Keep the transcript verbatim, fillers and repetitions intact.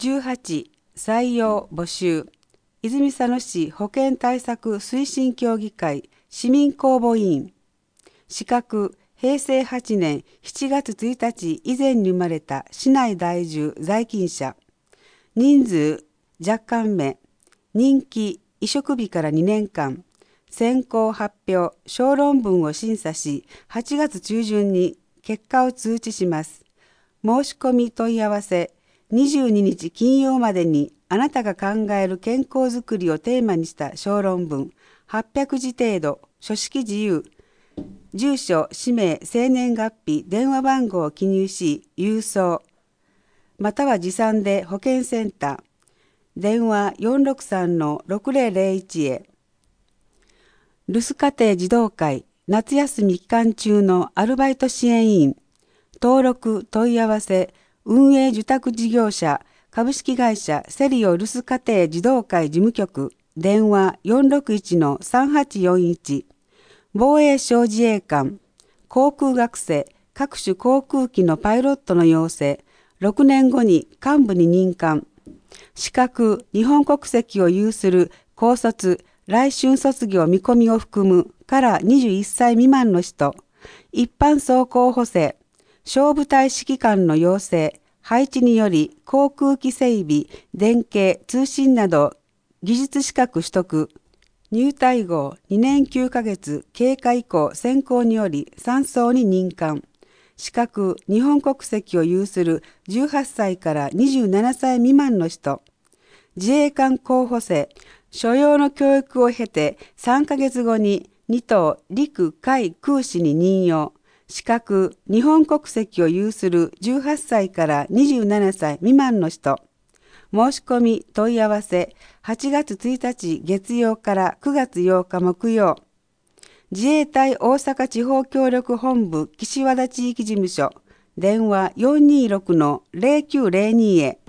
じゅうはち採用募集泉佐野市保健対策推進協議会市民公募委員資格へいせいはちねんしちがつついたち以前に生まれた市内在住在勤者人数若干名任期移植日からにねんかん選考発表小論文を審査しはちがつ中旬に結果を通知します。申し込み問い合わせにじゅうににち金曜までにあなたが考える健康づくりをテーマにした小論文はっぴゃくじ程度書式自由住所氏名生年月日電話番号を記入し郵送または持参で保健センター電話 よんろくさんのろくぜろぜろいち へ留守家庭児童会夏休み期間中のアルバイト支援員登録問い合わせ運営受託事業者株式会社セリオ留守家庭児童会事務局電話 よんろくいちのさんはちよんいち 防衛省自衛官航空学生各種航空機のパイロットの養成ろくねんごに幹部に任官資格日本国籍を有する高卒来春卒業見込みを含むからにじゅういっさい未満の人一般装甲補正小部隊指揮官の養成配置により航空機整備電気通信など技術資格取得入隊後にねんきゅうかげつ経過以降選考によりさんそうに任官資格日本国籍を有するじゅうはっさいからにじゅうななさい未満の人自衛官候補生所要の教育を経てさんかげつごにに等陸海空士に任用資格日本国籍を有するじゅうはっさいからにじゅうななさい未満の人申し込み問い合わせはちがつついたち月曜からくがつようか木曜自衛隊大阪地方協力本部岸和田地域事務所電話 よんにーろくのぜろきゅうぜろに へ